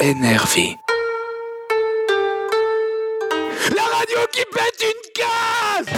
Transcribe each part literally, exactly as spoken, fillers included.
énervé. La radio qui pète une case!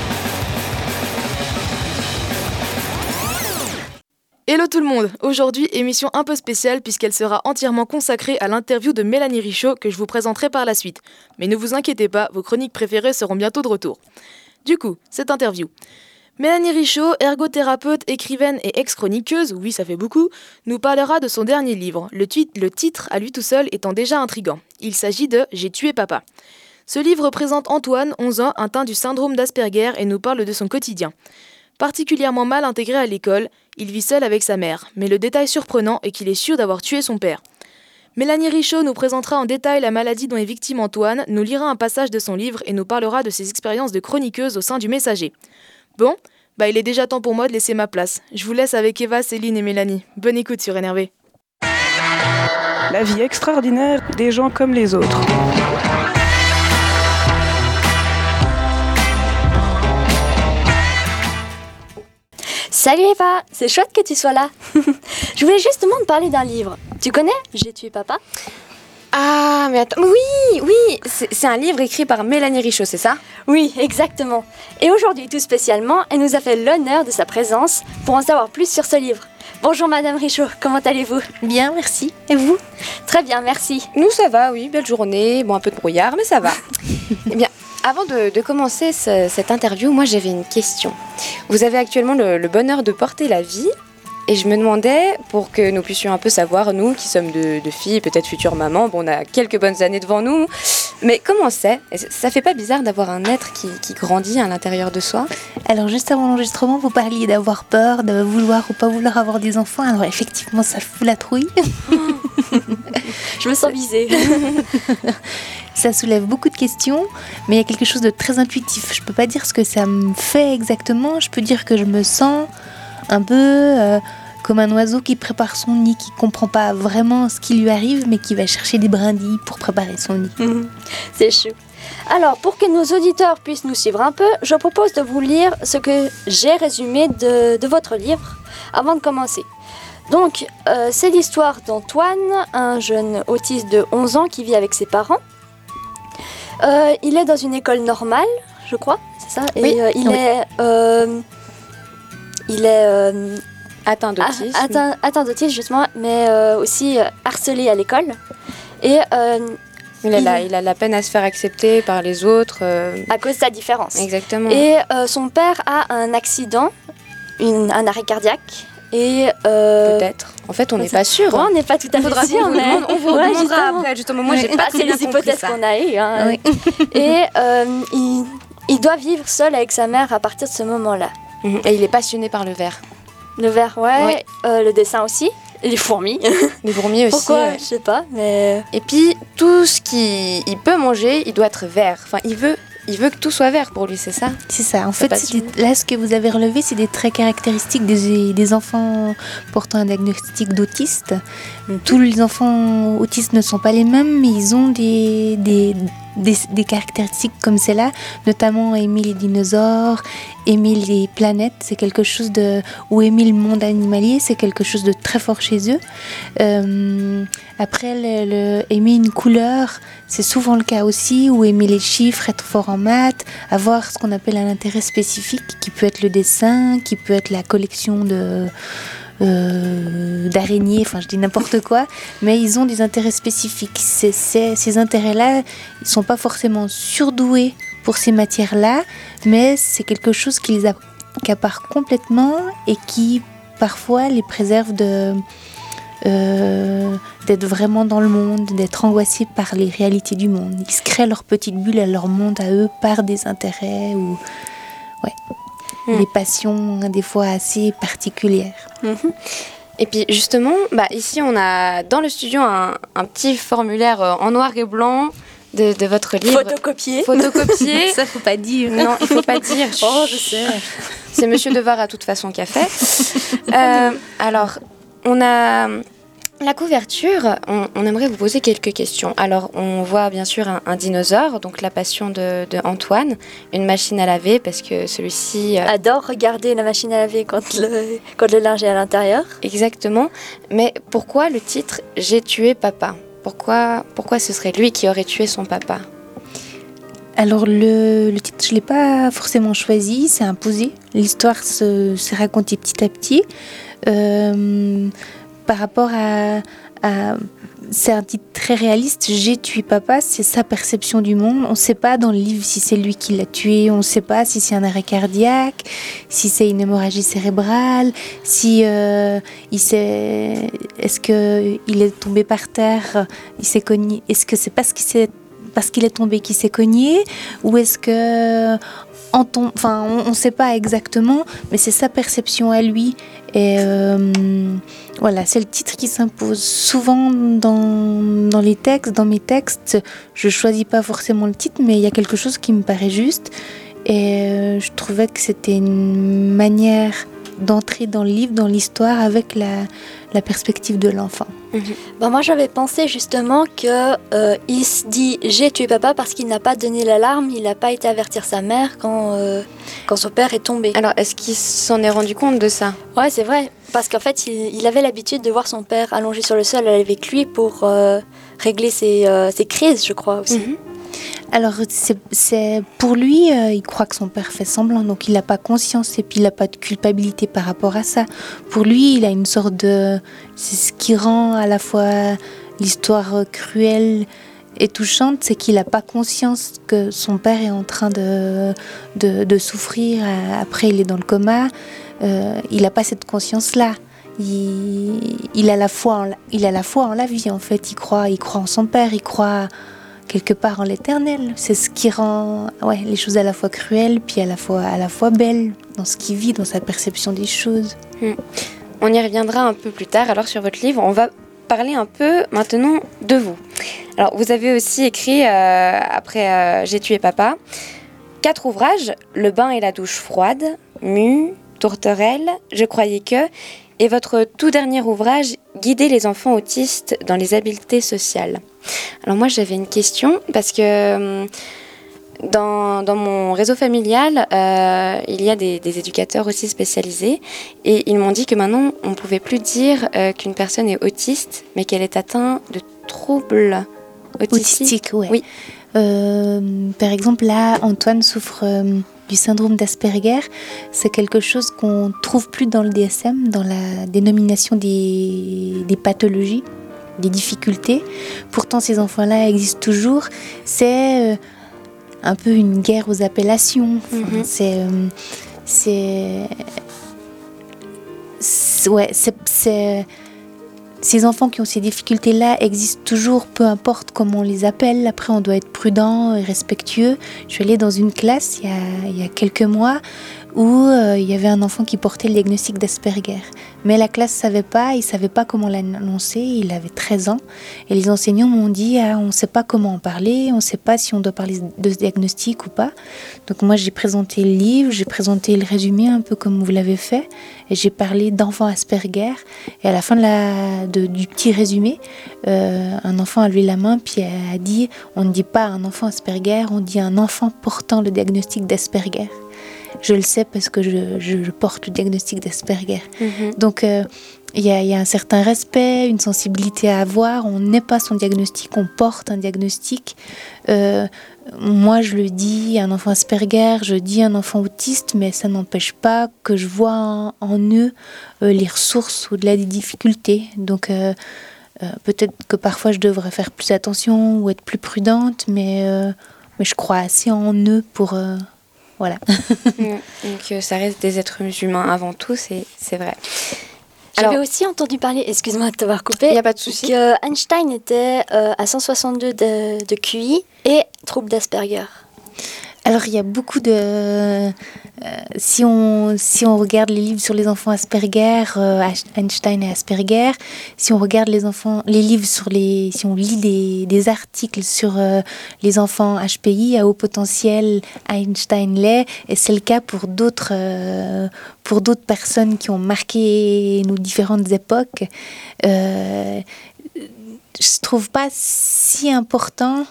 Hello tout le monde! Aujourd'hui, émission un peu spéciale puisqu'elle sera entièrement consacrée à l'interview de Mélanie Richaud que je vous présenterai par la suite. Mais ne vous inquiétez pas, vos chroniques préférées seront bientôt de retour. Du coup, cette interview. Mélanie Richaud, ergothérapeute, écrivaine et ex-chroniqueuse, oui ça fait beaucoup, nous parlera de son dernier livre, le, tu- le titre à lui tout seul étant déjà intriguant. Il s'agit de « J'ai tué papa ». Ce livre présente Antoine, onze ans, atteint du syndrome d'Asperger et nous parle de son quotidien. Particulièrement mal intégré à l'école, il vit seul avec sa mère, mais le détail surprenant est qu'il est sûr d'avoir tué son père. Mélanie Richaud nous présentera en détail la maladie dont est victime Antoine, nous lira un passage de son livre et nous parlera de ses expériences de chroniqueuse au sein du Messager. Bon, bah il est déjà temps pour moi de laisser ma place. Je vous laisse avec Eva, Céline et Mélanie. Bonne écoute sur Énervé. La vie extraordinaire des gens comme les autres. Salut Eva, c'est chouette que tu sois là. Je voulais justement te parler d'un livre. Tu connais J'ai tué papa? Ah, mais attends, oui, oui, c'est, c'est un livre écrit par Mélanie Richaud, c'est ça? Oui, exactement. Et aujourd'hui, tout spécialement, elle nous a fait l'honneur de sa présence pour en savoir plus sur ce livre. Bonjour Madame Richaud, comment allez-vous? Bien, merci. Et vous? Très bien, merci. Nous, ça va, oui, belle journée, bon, un peu de brouillard, mais ça va. Eh bien, avant de, de commencer ce, cette interview, moi j'avais une question. Vous avez actuellement le, le bonheur de porter la vie. Et je me demandais, pour que nous puissions un peu savoir, nous qui sommes de, de filles, peut-être futures mamans, bon, on a quelques bonnes années devant nous, mais comment c'est? Ça fait pas bizarre d'avoir un être qui, qui grandit à l'intérieur de soi? Alors juste avant l'enregistrement, vous parliez d'avoir peur, de vouloir ou pas vouloir avoir des enfants. Alors effectivement, ça fout la trouille. Je me sens visée. Ça soulève beaucoup de questions, mais il y a quelque chose de très intuitif. Je peux pas dire ce que ça me fait exactement, je peux dire que je me sens un peu euh, comme un oiseau qui prépare son nid, qui comprend pas vraiment ce qui lui arrive, mais qui va chercher des brindilles pour préparer son nid. Mmh, c'est chou. Alors, pour que nos auditeurs puissent nous suivre un peu, je propose de vous lire ce que j'ai résumé de, de votre livre avant de commencer. Donc, euh, c'est l'histoire d'Antoine, un jeune autiste de onze ans qui vit avec ses parents. Euh, il est dans une école normale, je crois, c'est ça? Et oui. euh, il oui. est... Euh, Il est euh, atteint d'autisme. Atteint, atteint d'autisme, justement, mais euh, aussi euh, harcelé à l'école. Et euh, il, a il, la, il a la peine à se faire accepter par les autres. Euh... À cause de sa différence. Exactement. Et euh, son père a un accident, une, un arrêt cardiaque. Et euh, peut-être. En fait, on n'est pas sûr. Ouais, on n'est pas tout à fait sûr. On, mais... on vous ouais, demandera après. Justement, moi, j'ai pas c'est les hypothèses qu'on a eues. Hein. Oui. Et euh, il, il doit vivre seul avec sa mère à partir de ce moment-là. Et il est passionné par le verre. Le verre, ouais. ouais. Euh, le dessin aussi. Et les fourmis. Les fourmis aussi. Pourquoi ouais. Je sais pas, mais... Et puis, tout ce qu'il peut manger, il doit être vert. Enfin, il veut, il veut que tout soit vert pour lui, c'est ça? C'est ça. En fait, c'est des, là, ce que vous avez relevé, c'est des traits caractéristiques des, des enfants portant un diagnostic d'autiste. Mm-hmm. Tous les enfants autistes ne sont pas les mêmes, mais ils ont des... des Des, des caractéristiques comme celle-là, notamment aimer les dinosaures, aimer les planètes, c'est quelque chose de... ou aimer le monde animalier, c'est quelque chose de très fort chez eux. Euh, après, le, le, aimer une couleur, c'est souvent le cas aussi, ou aimer les chiffres, être fort en maths, avoir ce qu'on appelle un intérêt spécifique, qui peut être le dessin, qui peut être la collection de... Euh, d'araignées, enfin je dis n'importe quoi, mais ils ont des intérêts spécifiques. C'est, c'est, ces intérêts-là, ils ne sont pas forcément surdoués pour ces matières-là, mais c'est quelque chose qui les accapare complètement et qui parfois les préserve de, euh, d'être vraiment dans le monde, d'être angoissés par les réalités du monde. Ils se créent leur petite bulle à leur monde à eux par des intérêts ou... ouais. Mmh. Des passions des fois assez particulières. Mmh. Et puis justement, bah, ici on a dans le studio un, un petit formulaire en noir et blanc de, de votre livre. Photocopié. Photocopié. Ça faut pas dire. Non, il faut pas dire. Oh, je sais. C'est Monsieur Devar à toute façon qui a fait. Euh, alors, on a la couverture. On, on aimerait vous poser quelques questions. Alors, on voit bien sûr un, un dinosaure, donc la passion de, de Antoine, une machine à laver parce que celui-ci euh... adore regarder la machine à laver quand le quand le linge est à l'intérieur. Exactement. Mais pourquoi le titre J'ai tué papa? Pourquoi, pourquoi ce serait lui qui aurait tué son papa ? Alors le, le titre, je ne l'ai pas forcément choisi, c'est imposé. L'histoire se, se racontée petit à petit. Euh, par rapport à, à... C'est un titre très réaliste, J'ai tué papa, c'est sa perception du monde. On ne sait pas dans le livre si c'est lui qui l'a tué, on ne sait pas si c'est un arrêt cardiaque, si c'est une hémorragie cérébrale, si euh, il s'est... est-ce qu'il est tombé par terre, il s'est cogné, est-ce que c'est parce qu'il s'est parce qu'il est tombé qu'il s'est cogné, ou est-ce que en tom... enfin on ne sait pas exactement, mais c'est sa perception à lui. Et euh, voilà, c'est le titre qui s'impose souvent dans, dans les textes, dans mes textes. Je choisis pas forcément le titre, mais il y a quelque chose qui me paraît juste. Et euh, je trouvais que c'était une manière d'entrer dans le livre, dans l'histoire, avec la, la perspective de l'enfant. Mmh. Ben moi j'avais pensé justement que euh, il se dit j'ai tué papa parce qu'il n'a pas donné l'alarme, il n'a pas été avertir sa mère quand, euh, quand son père est tombé. Alors est-ce qu'il s'en est rendu compte de ça ? Ouais, c'est vrai, parce qu'en fait il, il avait l'habitude de voir son père allongé sur le sol avec lui pour euh, régler ses, euh, ses crises, je crois aussi. Mmh. Alors, c'est, c'est, pour lui, euh, il croit que son père fait semblant, donc il n'a pas conscience et puis il n'a pas de culpabilité par rapport à ça. Pour lui, il a une sorte de... C'est ce qui rend à la fois l'histoire cruelle et touchante, c'est qu'il n'a pas conscience que son père est en train de, de, de souffrir. Après, il est dans le coma. Euh, il n'a pas cette conscience-là. Il, il, a la foi en, il a la foi en la vie, en fait. Il croit, il croit en son père, il croit... quelque part en l'éternel. C'est ce qui rend ouais, les choses à la fois cruelles, puis à la fois, à la fois belles, dans ce qu'il vit, dans sa perception des choses. Mmh. On y reviendra un peu plus tard. Alors sur votre livre, on va parler un peu maintenant de vous. Alors vous avez aussi écrit, euh, après euh, J'ai tué papa, quatre ouvrages, Le bain et la douche froide, Mu, Tourterelle, Je croyais que, et votre tout dernier ouvrage, Guider les enfants autistes dans les habiletés sociales. Alors moi j'avais une question parce que dans, dans mon réseau familial, euh, il y a des, des éducateurs aussi spécialisés et ils m'ont dit que maintenant on ne pouvait plus dire euh, qu'une personne est autiste mais qu'elle est atteinte de troubles autistiques. Autistique, ouais. Oui. Euh, par exemple là, Antoine souffre euh, du syndrome d'Asperger. C'est quelque chose qu'on ne trouve plus dans le D S M, dans la dénomination des, des pathologies, des difficultés. Pourtant, ces enfants-là existent toujours. C'est euh, un peu une guerre aux appellations. Enfin, mm-hmm. C'est, euh, c'est, c'est, ouais, c'est, c'est, ces enfants qui ont ces difficultés-là existent toujours, peu importe comment on les appelle. Après, on doit être prudent et respectueux. Je suis allée dans une classe il y a, il y a quelques mois où euh, il y avait un enfant qui portait le diagnostic d'Asperger. Mais la classe ne savait pas, il ne savait pas comment l'annoncer, il avait treize ans. Et les enseignants m'ont dit ah, on ne sait pas comment en parler, on ne sait pas si on doit parler de ce diagnostic ou pas. Donc moi j'ai présenté le livre, j'ai présenté le résumé un peu comme vous l'avez fait, et j'ai parlé d'enfant Asperger. Et à la fin de la, de, du petit résumé, euh, un enfant a levé la main puis a dit on ne dit pas un enfant Asperger, on dit un enfant portant le diagnostic d'Asperger. Je le sais parce que je, je, je porte le diagnostic d'Asperger. Mmh. Donc, il euh, y, y a un certain respect, une sensibilité à avoir. On n'est pas son diagnostic, on porte un diagnostic. Euh, moi, je le dis, un enfant Asperger, je dis un enfant autiste, mais ça n'empêche pas que je vois en, en eux euh, les ressources au-delà des difficultés. Donc, euh, euh, peut-être que parfois, je devrais faire plus attention ou être plus prudente, mais, euh, mais je crois assez en eux pour... Euh, Voilà. Donc euh, ça reste des êtres humains avant tout, c'est, c'est vrai. J'avais Alors, aussi entendu parler, excuse-moi de t'avoir coupé, il n'y a pas de souci, que Einstein était euh, à cent soixante-deux de, de Q I et trouble d'Asperger. Alors il y a beaucoup de... Euh, si, on, si on regarde les livres sur les enfants Asperger, euh, Einstein et Asperger, si on regarde les, enfants, les livres sur les... Si on lit des, des articles sur euh, les enfants H P I à haut potentiel, Einstein l'est, et c'est le cas pour d'autres, euh, pour d'autres personnes qui ont marqué nos différentes époques. Euh, je ne trouve pas si important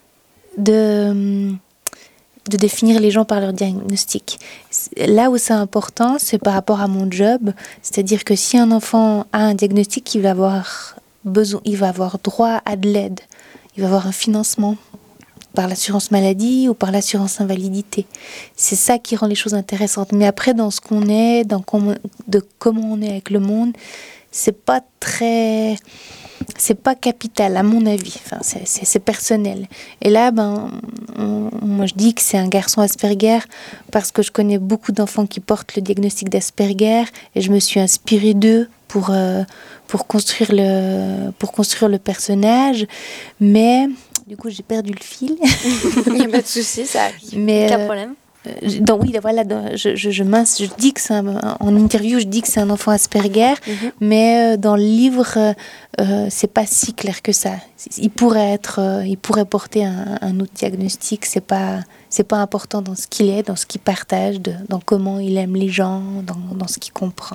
de... de définir les gens par leur diagnostic. Là où c'est important, c'est par rapport à mon job, c'est-à-dire que si un enfant a un diagnostic, il va avoir besoin, il va avoir droit à de l'aide, il va avoir un financement par l'assurance maladie ou par l'assurance invalidité. C'est ça qui rend les choses intéressantes. Mais après, dans ce qu'on est, dans comment, de comment on est avec le monde, c'est pas très, c'est pas capital à mon avis. Enfin, c'est, c'est, c'est personnel. Et là, ben, on, moi je dis que c'est un garçon Asperger parce que je connais beaucoup d'enfants qui portent le diagnostic d'Asperger et je me suis inspirée d'eux pour euh, pour construire le pour construire le personnage. Mais du coup, j'ai perdu le fil. Il n'y a pas de souci, ça arrive. Mais Aucun euh, problème. Euh, donc oui, voilà, dans, je, je, je, mince, je dis que c'est un, en interview, je dis que c'est un enfant Asperger, mm-hmm. mais euh, dans le livre, euh, euh, c'est pas si clair que ça. Il pourrait être, euh, il pourrait porter un, un autre diagnostic. C'est pas, c'est pas important dans ce qu'il est, dans ce qu'il partage, de, dans comment il aime les gens, dans, dans ce qu'il comprend.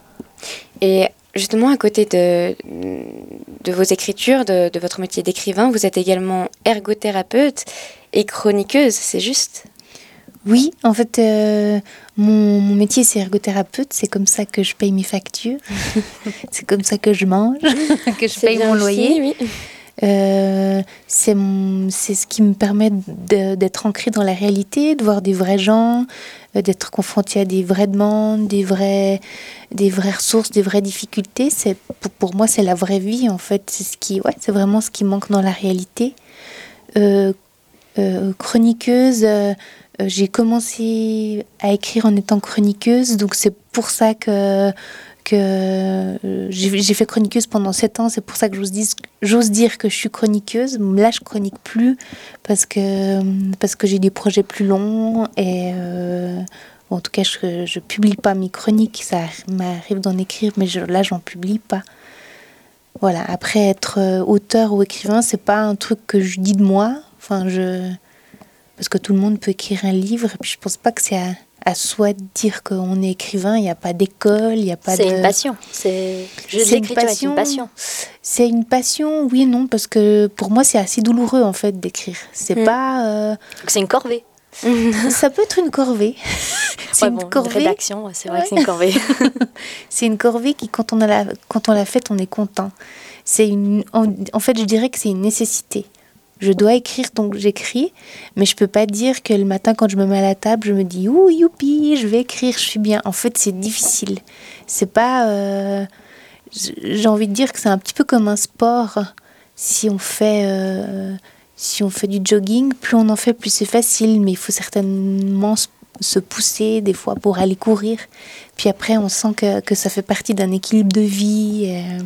Et justement, à côté de, de vos écritures, de, de votre métier d'écrivain, vous êtes également ergothérapeute et chroniqueuse, c'est juste ? Oui, en fait, euh, mon, mon métier, c'est ergothérapeute. C'est comme ça que je paye mes factures. C'est comme ça que je mange, que je c'est paye mon aussi, loyer. Oui. Euh, c'est, mon, c'est ce qui me permet de, d'être ancrée dans la réalité, de voir des vrais gens, euh, d'être confrontée à des vraies demandes, des, vrais, des vraies ressources, des vraies difficultés. C'est, pour, pour moi, c'est la vraie vie, en fait. C'est, ce qui, ouais, c'est vraiment ce qui manque dans la réalité. Euh, euh, chroniqueuse... Euh, Euh, j'ai commencé à écrire en étant chroniqueuse, donc c'est pour ça que, que euh, j'ai, j'ai fait chroniqueuse pendant sept ans. C'est pour ça que j'ose dire, j'ose dire que je suis chroniqueuse. Là, je chronique plus parce que, parce que j'ai des projets plus longs et euh, bon, en tout cas, je ne publie pas mes chroniques. Ça m'arrive d'en écrire, mais je, là, j'en publie pas. Voilà. Après, être auteur ou écrivain, c'est pas un truc que je dis de moi. Enfin, je... Parce que tout le monde peut écrire un livre, et puis je pense pas que c'est à, à soi de dire qu'on est écrivain. Il n'y a pas d'école, il n'y a pas c'est de... une passion. C'est, je c'est l'écriture une passion. est une passion. C'est une passion, oui et non, parce que pour moi, c'est assez douloureux, en fait, d'écrire. C'est mmh. pas... Euh... Donc c'est une corvée. Ça peut être une corvée. C'est ouais, une bon, corvée. Une rédaction, c'est vrai ouais. que c'est une corvée. C'est une corvée qui, quand on, a la, quand on l'a faite, on est content. C'est une, en, en fait, je dirais que c'est une nécessité. Je dois écrire, donc j'écris, mais je peux pas dire que le matin, quand je me mets à la table, je me dis « Ouh, youpi, je vais écrire, je suis bien ». En fait, c'est difficile. C'est pas... Euh, j'ai envie de dire que c'est un petit peu comme un sport. Si on fait, euh, si on fait du jogging, plus on en fait, plus c'est facile, mais il faut certainement se pousser des fois pour aller courir. Puis après, on sent que, que ça fait partie d'un équilibre de vie. Euh.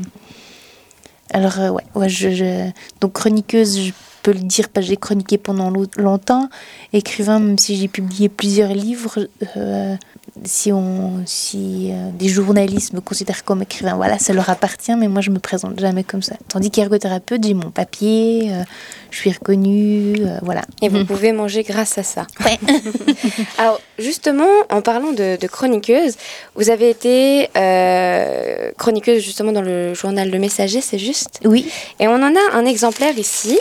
Alors, euh, ouais, ouais je, je... donc chroniqueuse, je peux le dire parce que j'ai chroniqué pendant longtemps. Écrivain, même si j'ai publié plusieurs livres, euh, si, on, si euh, des journalistes me considèrent comme écrivain, voilà, ça leur appartient, mais moi je me présente jamais comme ça. Tandis qu'ergothérapeute, j'ai mon papier, euh, je suis reconnue, euh, voilà. Et vous pouvez manger grâce à ça. Ouais. Alors justement, en parlant de, de chroniqueuse, vous avez été euh, chroniqueuse justement dans le journal Le Messager, c'est juste ? Oui. Et on en a un exemplaire ici.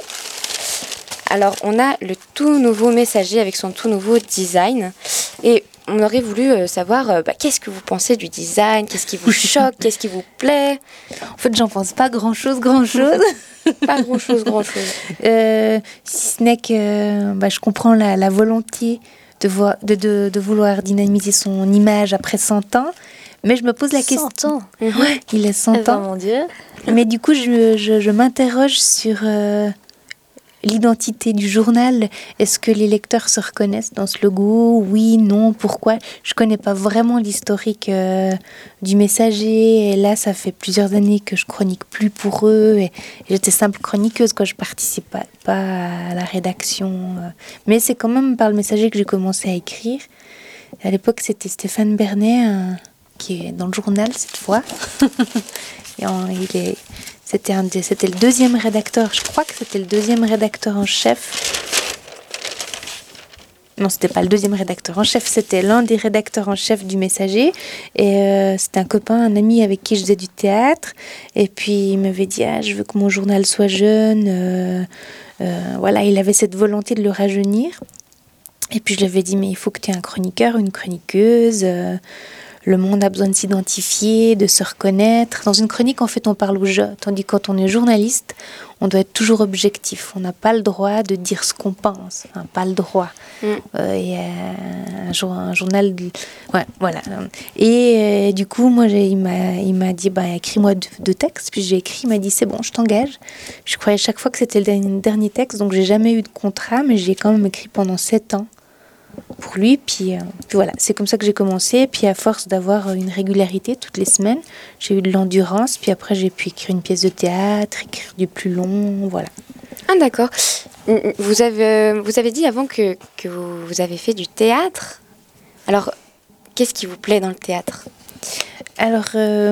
Alors, on a le tout nouveau Messager avec son tout nouveau design. Et on aurait voulu euh, savoir euh, bah, qu'est-ce que vous pensez du design, qu'est-ce qui vous choque, qu'est-ce qui vous plaît. En fait, j'en pense pas grand-chose, grand-chose. Pas grand-chose, grand-chose. Euh, si ce n'est que euh, bah, je comprends la, la volonté de, vo- de, de, de vouloir dynamiser son image après cent ans. Mais je me pose la question... cent ans. Ouais, il a cent eh ans. ben, mon Dieu. Mais du coup, je, je, je m'interroge sur... Euh, l'identité du journal. Est-ce que les lecteurs se reconnaissent dans ce logo ? Oui, non, pourquoi ? Je connais pas vraiment l'historique euh, du Messager. Et là, ça fait plusieurs années que je chronique plus pour eux. Et, et j'étais simple chroniqueuse, quoi. Je participe pas, pas à la rédaction. Euh. Mais c'est quand même par le Messager que j'ai commencé à écrire. À l'époque, c'était Stéphane Bernet, un, qui est dans le journal cette fois. Et en, il est... C'était, un des, c'était le deuxième rédacteur, je crois que c'était le deuxième rédacteur en chef. Non, c'était pas le deuxième rédacteur en chef, c'était l'un des rédacteurs en chef du Messager. Et euh, c'était un copain, un ami avec qui je faisais du théâtre. Et puis il m'avait dit, ah, je veux que mon journal soit jeune. Euh, euh, voilà, il avait cette volonté de le rajeunir. Et puis je lui avais dit, mais il faut que tu aies un chroniqueur, une chroniqueuse. Euh, le monde a besoin de s'identifier, de se reconnaître. Dans une chronique, en fait, on parle au jeu, tandis que quand on est journaliste, on doit être toujours objectif. On n'a pas le droit de dire ce qu'on pense, enfin, pas le droit. Mm. Euh, et euh, un, jour, un journal, de... ouais, voilà. Et euh, du coup, moi, j'ai, il m'a, il m'a dit, bah, écris-moi deux, deux textes. Puis j'ai écrit, il m'a dit, c'est bon, je t'engage. Je croyais chaque fois que c'était le dernier, dernier texte, donc j'ai jamais eu de contrat, mais j'ai quand même écrit pendant sept ans. Pour lui, puis, euh, puis voilà, c'est comme ça que j'ai commencé. Puis à force d'avoir une régularité toutes les semaines, j'ai eu de l'endurance. Puis après, j'ai pu écrire une pièce de théâtre, écrire du plus long, voilà. Ah d'accord. Vous avez, vous avez dit avant que, que vous, vous avez fait du théâtre. Alors, qu'est-ce qui vous plaît dans le théâtre ? Alors,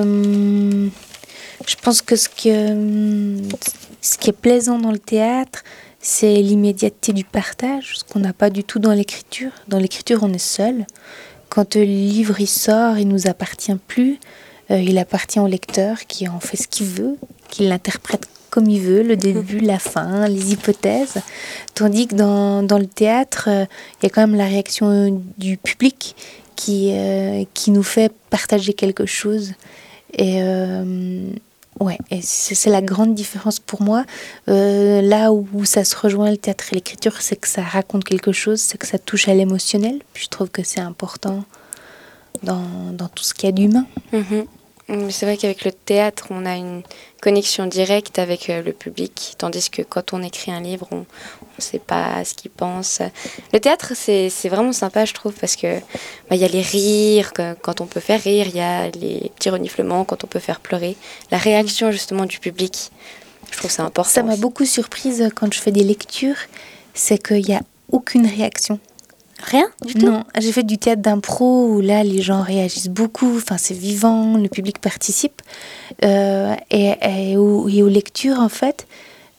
euh, je pense que ce, que ce qui est plaisant dans le théâtre, c'est l'immédiateté du partage, ce qu'on n'a pas du tout dans l'écriture. Dans l'écriture, on est seul. Quand le livre il sort, il ne nous appartient plus. Euh, il appartient au lecteur qui en fait ce qu'il veut, qui l'interprète comme il veut, le début, la fin, les hypothèses. Tandis que dans, dans le théâtre, euh, il y a quand même la réaction du public qui, euh, qui nous fait partager quelque chose. Et... Euh, Ouais, et c'est, c'est la grande différence pour moi. Euh, là où, où ça se rejoint le théâtre et l'écriture, c'est que ça raconte quelque chose, c'est que ça touche à l'émotionnel. Puis je trouve que c'est important dans, dans tout ce qu'il y a d'humain. Mmh. C'est vrai qu'avec le théâtre, on a une connexion directe avec euh, le public, tandis que quand on écrit un livre, on ne sait pas ce qu'il pense. Le théâtre, c'est, c'est vraiment sympa, je trouve, parce que bah, y a les rires, que, quand on peut faire rire, il y a les petits reniflements, quand on peut faire pleurer. La réaction, justement, du public, je trouve que c'est important. Ça m'a beaucoup surprise quand je fais des lectures, c'est qu'il n'y a aucune réaction. Rien du tout ? Non, j'ai fait du théâtre d'impro où là les gens réagissent beaucoup, enfin c'est vivant, le public participe. Euh, et, et, aux, et aux lectures en fait,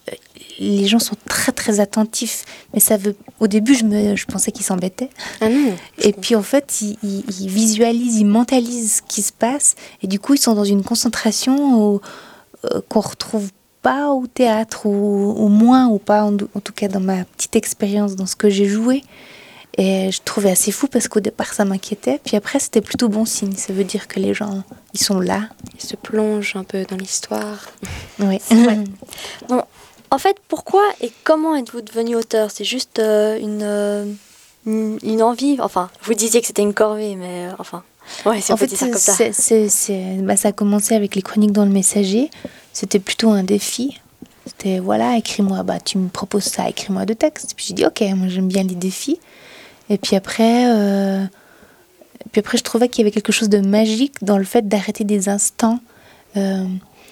les gens sont très très attentifs. Mais ça veut. Au début je me, je pensais qu'ils s'embêtaient. Ah non. Et puis en fait ils, ils, ils visualisent, ils mentalisent ce qui se passe et du coup ils sont dans une concentration où, euh, qu'on retrouve pas au théâtre ou au moins ou pas en, en tout cas dans ma petite expérience dans ce que j'ai joué. Et je trouvais assez fou parce qu'au départ, ça m'inquiétait. Puis après, c'était plutôt bon signe. Ça veut dire que les gens, ils sont là. Ils se plongent un peu dans l'histoire. Oui. Bon, en fait, pourquoi et comment êtes-vous devenu auteur ? C'est juste euh, une, euh, une, une envie. Enfin, vous disiez que c'était une corvée, mais euh, enfin... Ouais, si on en peut fait, dire ça comme ça. c'est, c'est, c'est, bah, ça a commencé avec les chroniques dans le Messager. C'était plutôt un défi. C'était, voilà, écris-moi. Bah, tu me proposes ça, écris-moi deux textes. Puis j'ai dit, ok, moi j'aime bien les défis. Et puis après, euh, puis après, je trouvais qu'il y avait quelque chose de magique dans le fait d'arrêter des instants, euh,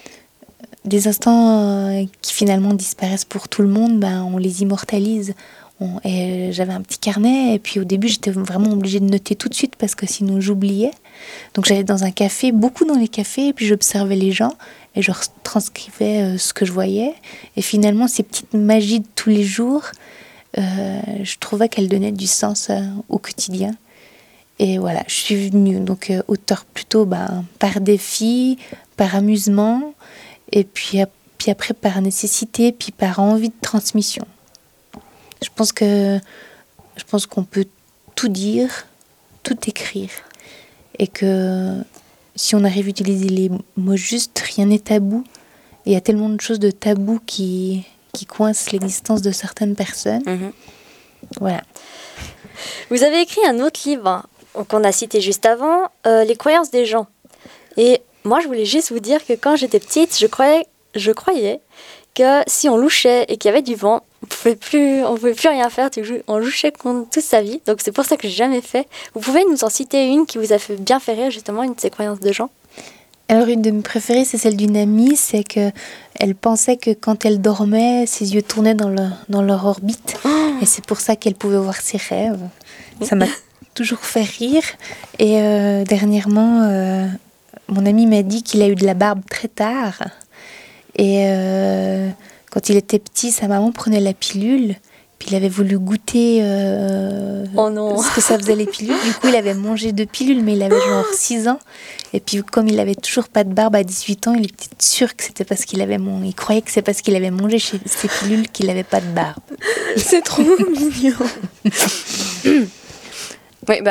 des instants euh, qui finalement disparaissent pour tout le monde. Ben, on les immortalise. On, et j'avais un petit carnet et puis au début, j'étais vraiment obligée de noter tout de suite parce que sinon j'oubliais. Donc j'allais dans un café, beaucoup dans les cafés, et puis j'observais les gens et je transcrivais euh, ce que je voyais. Et finalement, ces petites magies de tous les jours, Euh, je trouvais qu'elle donnait du sens euh, au quotidien. Et voilà, je suis venue donc euh, auteur plutôt ben, par défi, par amusement, et puis, puis après par nécessité, puis par envie de transmission. Je pense que je pense qu'on peut tout dire, tout écrire, et que si on arrive à utiliser les mots justes, rien n'est tabou. Il y a tellement de choses de tabou qui qui coince l'existence de certaines personnes. Mmh. Voilà. Vous avez écrit un autre livre qu'on a cité juste avant, euh, Les croyances des gens. Et moi, je voulais juste vous dire que quand j'étais petite, je croyais, je croyais que si on louchait et qu'il y avait du vent, on pouvait plus, on pouvait plus rien faire. On louchait toute sa vie. Donc c'est pour ça que j'ai jamais fait. Vous pouvez nous en citer une qui vous a fait bien faire rire, justement, une de ces croyances de gens ? Alors une de mes préférées, c'est celle d'une amie, c'est qu'elle pensait que quand elle dormait, ses yeux tournaient dans, le, dans leur orbite, oh. Et c'est pour ça qu'elle pouvait voir ses rêves. Ça m'a toujours fait rire. Et euh, dernièrement, euh, mon ami m'a dit qu'il a eu de la barbe très tard. Et euh, quand il était petit, sa maman prenait la pilule. Puis il avait voulu goûter euh, oh non. ce que ça faisait les pilules. Du coup, il avait mangé deux pilules, mais il avait genre six ans. Et puis, comme il avait toujours pas de barbe à dix-huit ans, il était sûr que c'était parce qu'il avait mangé. Il croyait que c'est parce qu'il avait mangé ces pilules qu'il n'avait pas de barbe. C'est trop mignon. Oui, bah,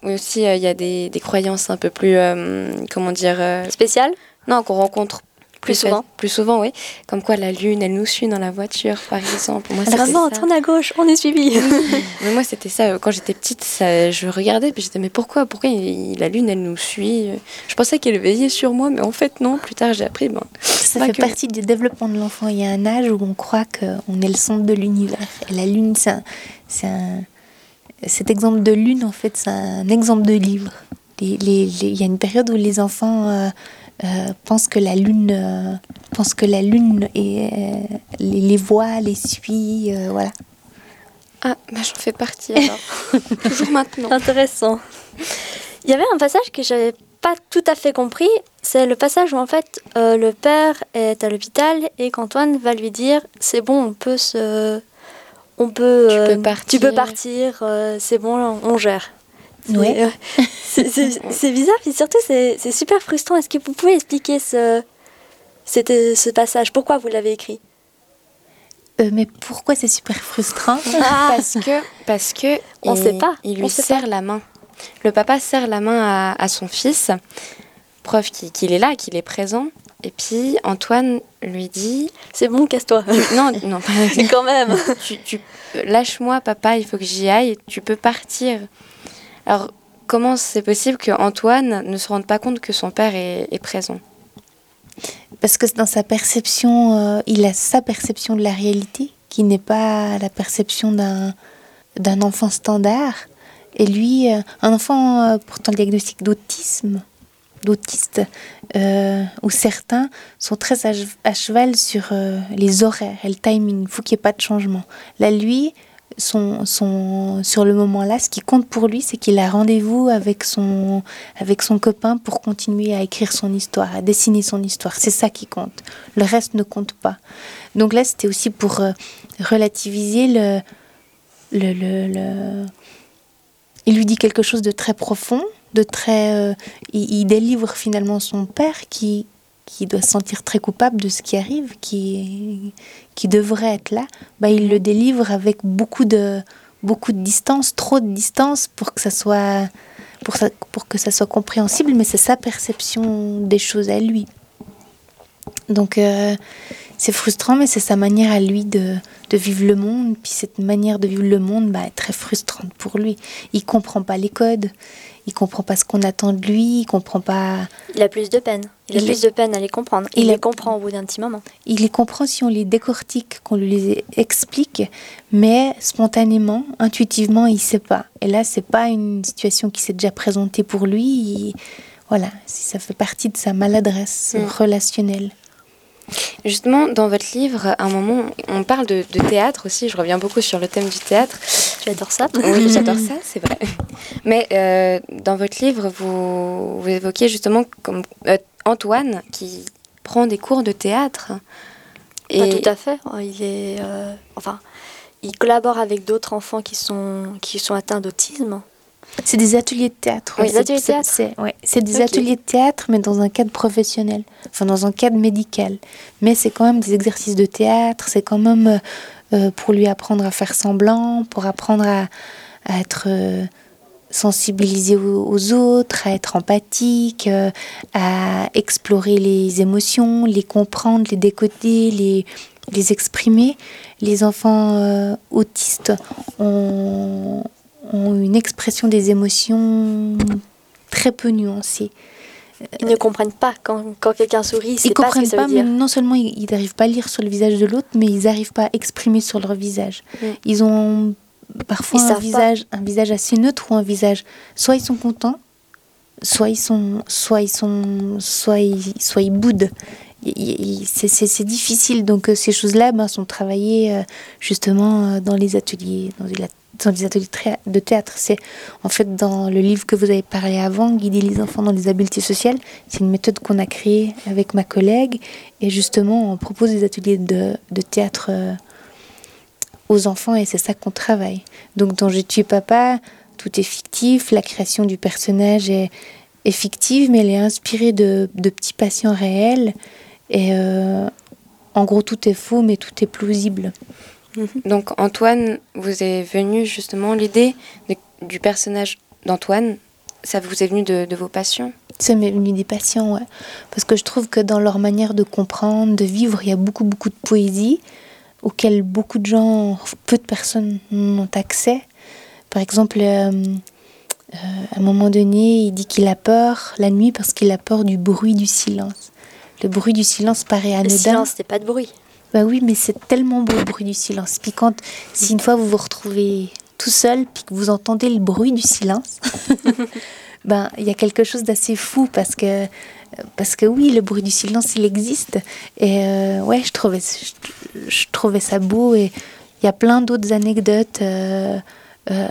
Oui, aussi, il euh, y a des, des croyances un peu plus, euh, comment dire... Euh, Spécial? Non, qu'on rencontre plus souvent. Fait, plus souvent, oui. Comme quoi la lune, elle nous suit dans la voiture, par exemple. Moi, Alors non, tourne à gauche, on est suivi. Mais moi, c'était ça. Quand j'étais petite, ça, je regardais, puis j'étais, mais pourquoi Pourquoi il, la lune, elle nous suit? Je pensais qu'elle veillait sur moi, mais en fait, non. Plus tard, j'ai appris... Ben, ça fait que... partie du développement de l'enfant. Il y a un âge où on croit qu'on est le centre de l'univers. Et la lune, c'est un, c'est un... Cet exemple de lune, en fait, c'est un exemple de livre. Les, les, les... Il y a une période où les enfants... Euh, Euh, pense que la lune euh, pense que la lune et euh, les, les voit, les suit, euh, voilà. Ah, bah j'en fais partie alors. Toujours maintenant. Intéressant. Il y avait un passage que j'avais pas tout à fait compris. C'est le passage où en fait euh, le père est à l'hôpital et qu'Antoine va lui dire c'est bon, on peut se, on peut, tu, euh, peux partir. tu peux partir, euh, c'est bon, on, on gère. C'est, ouais. euh, c'est, c'est, c'est bizarre, et surtout c'est, c'est super frustrant. Est-ce que vous pouvez expliquer ce, ce, ce passage? Pourquoi vous l'avez écrit? euh, Mais pourquoi c'est super frustrant? ah. Parce que, parce que on il, sait pas. Il lui on sait serre pas. la main. Le papa serre la main à, à son fils, preuve qu'il, qu'il est là, qu'il est présent. Et puis Antoine lui dit c'est bon, casse-toi. Non, non, pas quand même. tu, tu, lâche-moi, papa, il faut que j'y aille. Tu peux partir. Alors, comment c'est possible qu'Antoine ne se rende pas compte que son père est, est présent? Parce que dans sa perception, euh, il a sa perception de la réalité, qui n'est pas la perception d'un, d'un enfant standard. Et lui, euh, un enfant euh, portant le diagnostic d'autisme, d'autiste, euh, où certains sont très à, à cheval sur euh, les horaires et le timing. Il faut qu'il n'y ait pas de changement. Là, lui... Son, son, sur le moment là, ce qui compte pour lui, c'est qu'il a rendez-vous avec son, avec son copain pour continuer à écrire son histoire, à dessiner son histoire. C'est ça qui compte. Le reste ne compte pas. Donc là, c'était aussi pour euh, relativiser le, le, le, le... Il lui dit quelque chose de très profond, de très... Euh, il, il délivre finalement son père qui... qui doit se sentir très coupable de ce qui arrive, qui, qui devrait être là, bah, il le délivre avec beaucoup de, beaucoup de distance, trop de distance pour que ça soit, pour ça, pour que ça soit compréhensible, mais c'est sa perception des choses à lui. Donc euh, c'est frustrant, mais c'est sa manière à lui de, de vivre le monde, puis cette manière de vivre le monde bah, est très frustrante pour lui. Il comprend pas les codes, il comprend pas ce qu'on attend de lui, il comprend pas... Il a plus de peine. Il, il a plus de peine à les comprendre. Il, il les a... comprend au bout d'un petit moment. Il les comprend si on les décortique, qu'on lui les explique, mais spontanément, intuitivement, il sait pas. Et là, c'est pas une situation qui s'est déjà présentée pour lui. Il... Voilà, ça fait partie de sa maladresse mmh. relationnelle. Justement, dans votre livre, à un moment, on parle de, de théâtre aussi. Je reviens beaucoup sur le thème du théâtre. J'adore ça. Oui, j'adore ça, c'est vrai. Mais euh, dans votre livre, vous, vous évoquez justement comme, euh, Antoine qui prend des cours de théâtre. Et... Pas tout à fait. Il est, euh, enfin, il collabore avec d'autres enfants qui sont, qui sont atteints d'autisme. C'est des ateliers de théâtre. Oui, ouais, des ateliers de théâtre. C'est, ouais, c'est des okay. ateliers de théâtre, mais dans un cadre professionnel, enfin dans un cadre médical. Mais c'est quand même des exercices de théâtre, c'est quand même euh, pour lui apprendre à faire semblant, pour apprendre à, à être euh, sensibilisé aux, aux autres, à être empathique, euh, à explorer les émotions, les comprendre, les décoder, les, les exprimer. Les enfants euh, autistes ont... ont une expression des émotions très peu nuancée. Ils ne comprennent pas quand, quand quelqu'un sourit, c'est ils pas comprennent ce que ça pas, veut dire. mais non seulement ils n'arrivent pas à lire sur le visage de l'autre, mais ils n'arrivent pas à exprimer sur leur visage. Mm. Ils ont parfois ils un visage, un visage assez neutre ou un visage. Soit ils sont contents, soit ils sont, soit ils sont, soit ils, soit ils boudent. C'est, c'est, c'est difficile. Donc euh, ces choses-là ben, sont travaillées euh, justement euh, dans les ateliers, dans la dans les ateliers de théâtre. C'est en fait dans le livre que vous avez parlé avant, Guider les enfants dans les habiletés sociales. C'est une méthode qu'on a créée avec ma collègue et justement on propose des ateliers de, de théâtre euh, aux enfants et c'est ça qu'on travaille. Donc dans J'ai tué papa, tout est fictif, la création du personnage est, est fictive mais elle est inspirée de, de petits patients réels et euh, en gros tout est faux mais tout est plausible. Donc Antoine, vous est venu justement l'idée de, du personnage d'Antoine ça vous est venu de, de vos passions? Ça m'est venu des patients, ouais. Parce que je trouve que dans leur manière de comprendre, de vivre, il y a beaucoup, beaucoup de poésie auquel beaucoup de gens, peu de personnes n'ont accès. Par exemple, euh, euh, à un moment donné, il dit qu'il a peur la nuit parce qu'il a peur du bruit du silence. Le bruit du silence paraît anodin. Le silence, c'est pas de bruit. Bah oui, mais c'est tellement beau le bruit du silence. Puis quand, si une fois vous vous retrouvez tout seul, puis que vous entendez le bruit du silence, ben il y a quelque chose d'assez fou parce que parce que oui, le bruit du silence, il existe. Et euh, ouais, je trouvais je, je trouvais ça beau. Et il y a plein d'autres anecdotes euh, euh,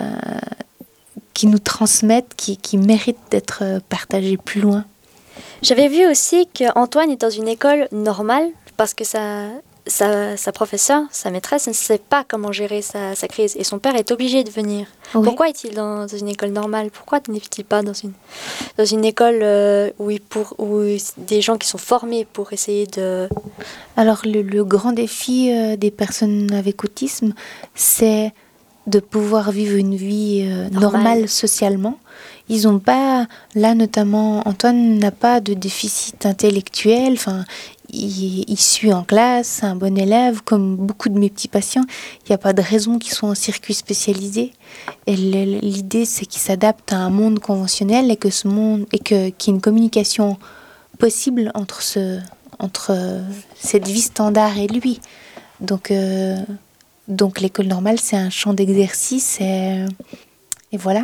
qui nous transmettent, qui, qui méritent d'être partagées plus loin. J'avais vu aussi qu'Antoine est dans une école normale parce que sa, sa, sa professeure, sa maîtresse, ne sait pas comment gérer sa, sa crise et son père est obligé de venir. Oui. Pourquoi est-il dans, dans une école normale? Pourquoi n'est-il pas dans une, dans une école euh, où, il pour, où des gens qui sont formés pour essayer de... Alors le, le grand défi euh, des personnes avec autisme, c'est de pouvoir vivre une vie euh, normale. normale socialement. Ils ont pas, là notamment, Antoine n'a pas de déficit intellectuel, enfin, il, il suit en classe, c'est un bon élève, comme beaucoup de mes petits patients. Il n'y a pas de raison qu'ils soient en circuit spécialisé. Et l'idée, c'est qu'ils s'adaptent à un monde conventionnel et que ce monde, et que, qu'il y ait une communication possible entre, ce, entre cette vie standard et lui. Donc, euh, donc l'école normale, c'est un champ d'exercice et, et voilà.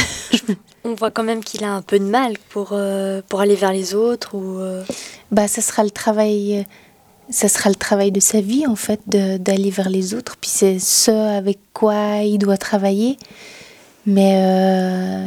On voit quand même qu'il a un peu de mal pour, euh, pour aller vers les autres ou euh... bah ça sera le travail ça sera le travail de sa vie en fait de, d'aller vers les autres, puis c'est ce avec quoi il doit travailler, mais euh,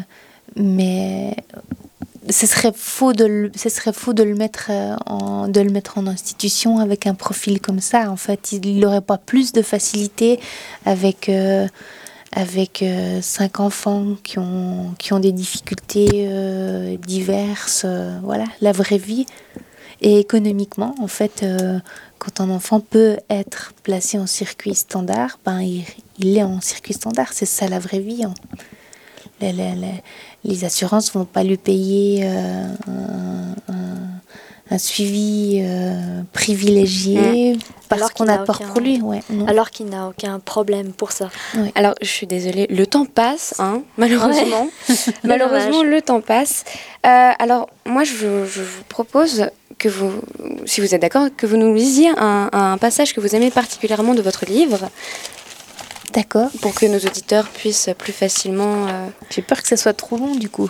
mais ce serait faux de le, ce serait faux de le mettre en de le mettre en institution avec un profil comme ça. En fait, il n'aurait pas plus de facilité avec euh, avec euh, cinq enfants qui ont, qui ont des difficultés euh, diverses, euh, voilà, la vraie vie. Et économiquement, en fait, euh, quand un enfant peut être placé en circuit standard, ben, il, il est en circuit standard, c'est ça la vraie vie. Hein. Les, les, les, les assurances ne vont pas lui payer euh, un, un, un suivi euh, privilégié. Mmh. Parce alors qu'on a peur aucun... pour lui, ouais. Non. Alors qu'il n'a aucun problème pour ça. Ouais. Alors, je suis désolée, le temps passe, hein, malheureusement. Ouais. malheureusement, le temps passe. Euh, alors, moi, je, je vous propose que vous, si vous êtes d'accord, que vous nous lisiez un, un passage que vous aimez particulièrement de votre livre. D'accord. Pour que nos auditeurs puissent plus facilement... Euh... J'ai peur que ça soit trop long, du coup.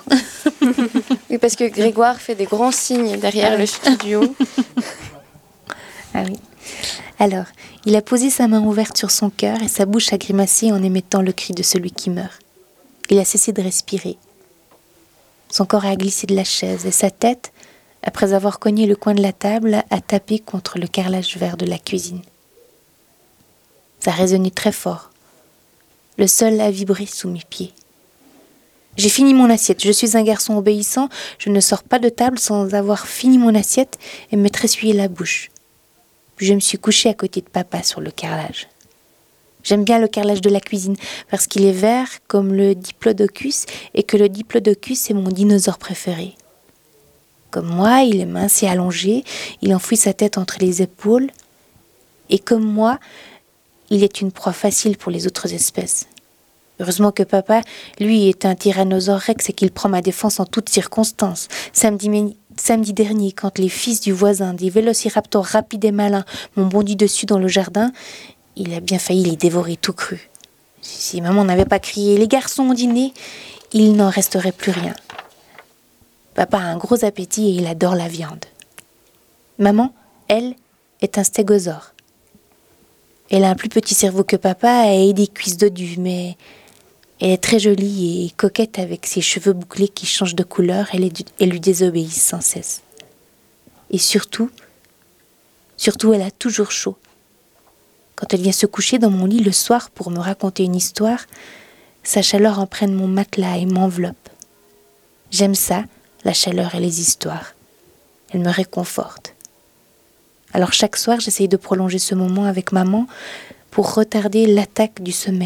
Oui, parce que Grégoire fait des grands signes derrière ah le studio. Ah oui. Alors, il a posé sa main ouverte sur son cœur et sa bouche a grimacé en émettant le cri de celui qui meurt. Il a cessé de respirer. Son corps a glissé de la chaise et sa tête, après avoir cogné le coin de la table, a tapé contre le carrelage vert de la cuisine. Ça a résonné très fort. Le sol a vibré sous mes pieds. J'ai fini mon assiette. Je suis un garçon obéissant. Je ne sors pas de table sans avoir fini mon assiette et m'être essuyé la bouche. Je me suis couchée à côté de papa sur le carrelage. J'aime bien le carrelage de la cuisine parce qu'il est vert comme le diplodocus et que le diplodocus est mon dinosaure préféré. Comme moi, il est mince et allongé, il enfouit sa tête entre les épaules et comme moi, il est une proie facile pour les autres espèces. Heureusement que papa, lui, est un tyrannosaure rex et qu'il prend ma défense en toutes circonstances. Samedi, samedi dernier, quand les fils du voisin, des vélociraptors rapides et malins, m'ont bondi dessus dans le jardin, il a bien failli les dévorer tout cru. Si maman n'avait pas crié « Les garçons ont dîné », il n'en resterait plus rien. Papa a un gros appétit et il adore la viande. Maman, elle, est un stégosaure. Elle a un plus petit cerveau que papa et des cuisses dodues, mais elle est très jolie et coquette avec ses cheveux bouclés qui changent de couleur et, les, et lui désobéissent sans cesse. Et surtout, surtout elle a toujours chaud. Quand elle vient se coucher dans mon lit le soir pour me raconter une histoire, sa chaleur imprègne mon matelas et m'enveloppe. J'aime ça, la chaleur et les histoires. Elle me réconforte. Alors chaque soir, j'essaye de prolonger ce moment avec maman pour retarder l'attaque du sommeil.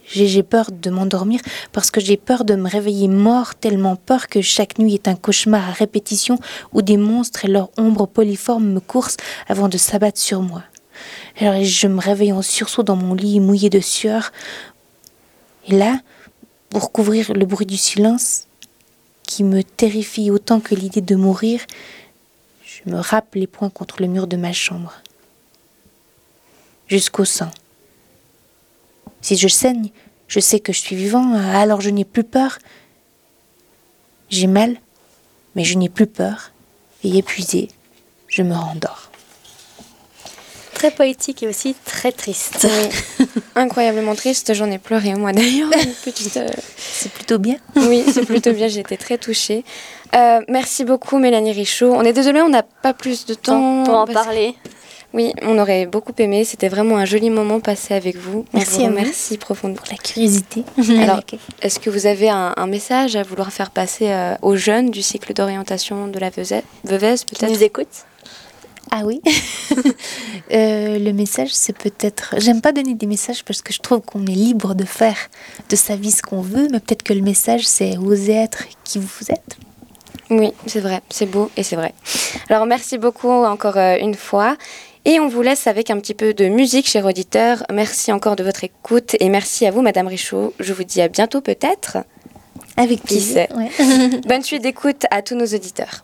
j'ai, j'ai peur de m'endormir parce que j'ai peur de me réveiller mort, tellement peur que chaque nuit est un cauchemar à répétition où des monstres et leurs ombres polyformes me coursent avant de s'abattre sur moi. Alors je me réveille en sursaut dans mon lit mouillé de sueur. Et là, pour couvrir le bruit du silence qui me terrifie autant que l'idée de mourir, je me râpe les poings contre le mur de ma chambre. Jusqu'au sang. Si je saigne, je sais que je suis vivant, alors je n'ai plus peur. J'ai mal, mais je n'ai plus peur. Et épuisée, je me rendors. Très poétique et aussi très triste. Oui. Incroyablement triste, j'en ai pleuré moi d'ailleurs. Une petite, euh, C'est plutôt bien. Oui, c'est plutôt bien, j'ai été très touchée. Euh, merci beaucoup Mélanie Richaud. On est désolé, on n'a pas plus de temps pour en parce- parler. Oui, on aurait beaucoup aimé. C'était vraiment un joli moment passé avec vous. Merci on à vous vous. remercie profondément. La curiosité. Alors, est-ce que vous avez un, un message à vouloir faire passer euh, aux jeunes du cycle d'orientation de la Veuvez, Veuvez Qui peut-être nous écoute. Ah oui. Euh, le message, c'est peut-être... J'aime pas donner des messages parce que je trouve qu'on est libre de faire de sa vie ce qu'on veut, mais peut-être que le message, c'est oser être qui vous êtes. Oui, c'est vrai, c'est beau et c'est vrai. Alors, merci beaucoup encore euh, une fois. Et on vous laisse avec un petit peu de musique, chers auditeurs. Merci encore de votre écoute et merci à vous, Madame Richaud. Je vous dis à bientôt peut-être. Avec Qui plaisir. sait. Ouais. Bonne suite d'écoute à tous nos auditeurs.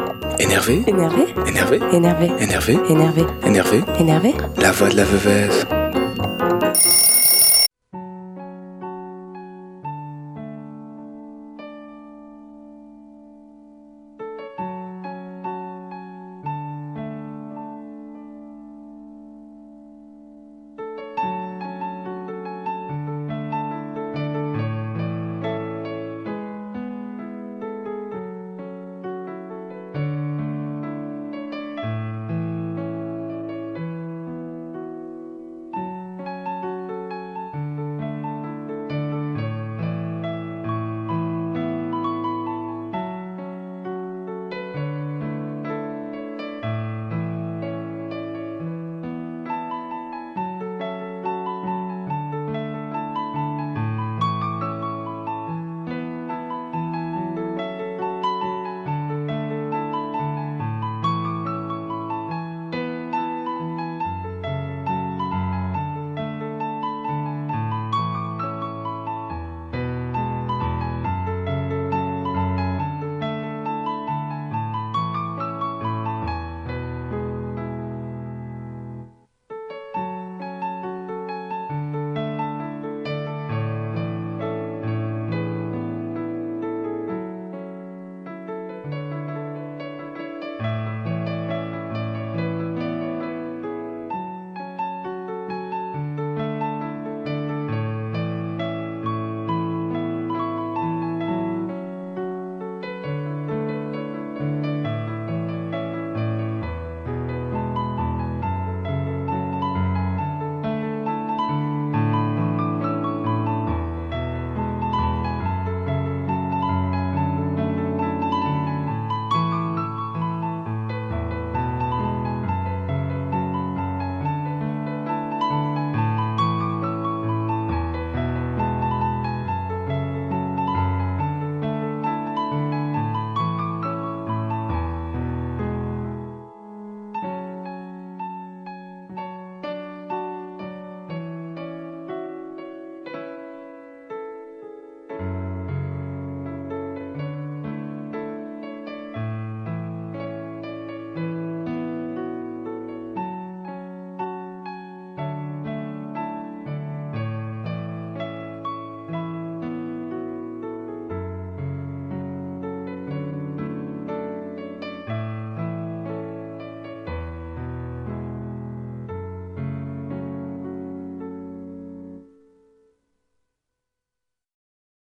Énervé, Énervé, énervé, énervé, énervé, énervé, énervé. énervé. La voix de la Veuvez.